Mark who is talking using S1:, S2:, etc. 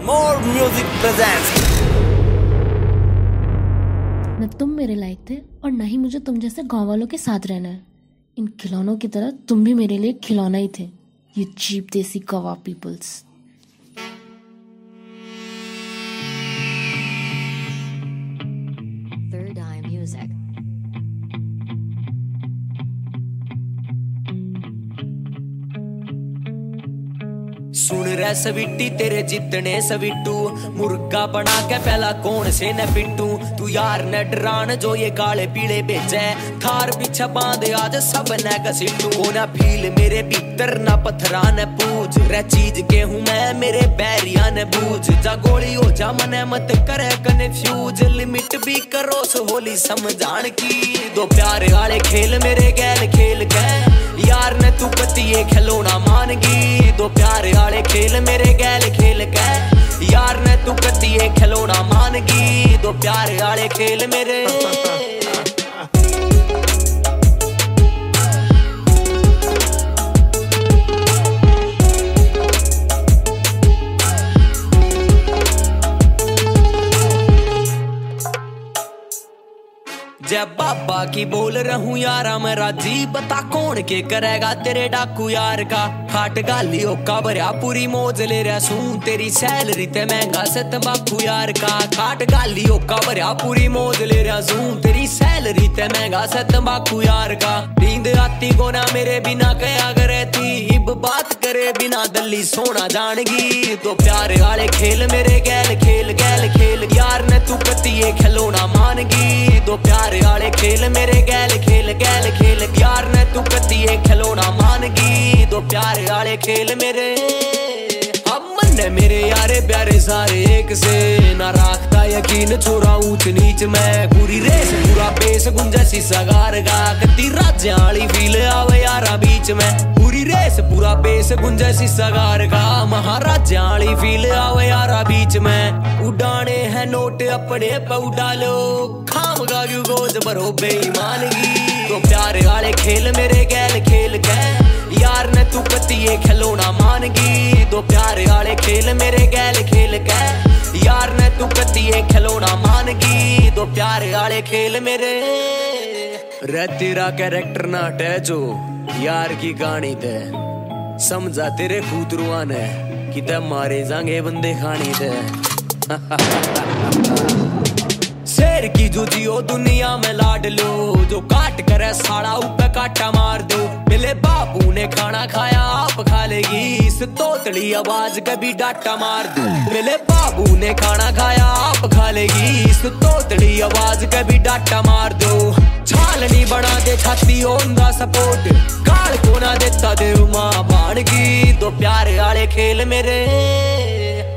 S1: मोर music presents.
S2: न तुम मेरे लायक थे और न ही मुझे तुम जैसे गांव वालों के साथ रहना है। इन खिलौनों की तरह तुम भी मेरे लिए खिलौना ही थे, ये चीप देसी कवा पीपल्स।
S3: Third Eye Music.
S1: सुन रे सविट्टी तेरे जितने सविट्टू, मुर्गा बना के पहला कौन से न पिट्टू। तू यार न डरान जो ये काले पीले बेचे, थार पीछे बांधे आज सब न घसीटू। कोना फील मेरे भीतर ना पत्थरा न पूछ, रे चीज के हूँ मैं मेरे बैरिया न बूझ। जा गोली हो जा मने मत करे कन्फ्यूज, लिमिट भी करो सो होली समझान की। दो प्यारे वाले खेल मेरे गैल खेल के, यार ने तू कती ये खिलौना मानगी। दो प्यारे वाले खेल मेरे गैल खेल के, यार ने तू कती ये खिलौना मानगी। दो प्यारे वाले खेल मेरे जब बाबा की बोल रहूं यारा मैं राजी, बता कौन के करेगा तेरे डाकू यार का। खाट गाली ओका भरिया पूरी मौज ले रहा सूं, तेरी सैलरी ते महंगा से तंबाकू यार का। खाट गाली ओका भरिया पूरी मौज ले रहा सूं, तेरी सैलरी ते महंगा से तंबाकू यार का। नींद आती को ना मेरे बिना कया करे थी, इब बात करे बिना दल्ली सोना जानगी। तो प्यारे वाले खेल मेरे गैल खेल गैल खेल, यार ने तू कती ये खिलौना मानगी। दो प्यारे वाले खेल मेरे गैल खेल गैल खेल, यार ने तू कती ये खिलौना मानगी। दो प्यारे वाले खेल मेरे अब मन मेरे यारे प्यारे सारे एक से, ना राखता यकीन छोरा ऊंच नीच में। पूरी रेस पूरा पेश गुंजासी सगार गा, कती राज्य वाली फील आवे यारा बीच में। पूरी रेस पूरा पेश गुंजासी सगार गा, महाराजा वाली फील आवे यारा बीच में। उड़ाने हैं नोट अपने पे उड़ालो, खाम गा क्यों गोज भरो बेईमानगी। तो प्यारे वाले खेल मेरे गैल खेल के, यार ने तू कती ये खिलौना मानगी। दो प्यारे वाले खेल मेरे गैल खेल के, यार ने तू कती ये खिलौना मानगी। दो प्यारे वाले खेल मेरे रे तेरा कैरेक्टर ना अटैचो यार की कहानी ते, समझा तेरे खूतरुआ ने कि ते मारे जांगे बंदे खानी ते। शेर की जो जियो दुनिया में लाड लो, जो काट करे साड़ा ऊपर काटा मार दो। मिले बाबू ने खाना खाया आप खा लेगी, इस तोतली आवाज कभी डाटा मार दो। मिले बाबू ने खाना खाया आप खा लेगी, इस तोतली आवाज कभी डाटा मार दो। छालनी बना दे छाती ओंदा सपोर्ट, काल को ना देता देव माँ बाण की। दो प्यारे वाले खेल मेरे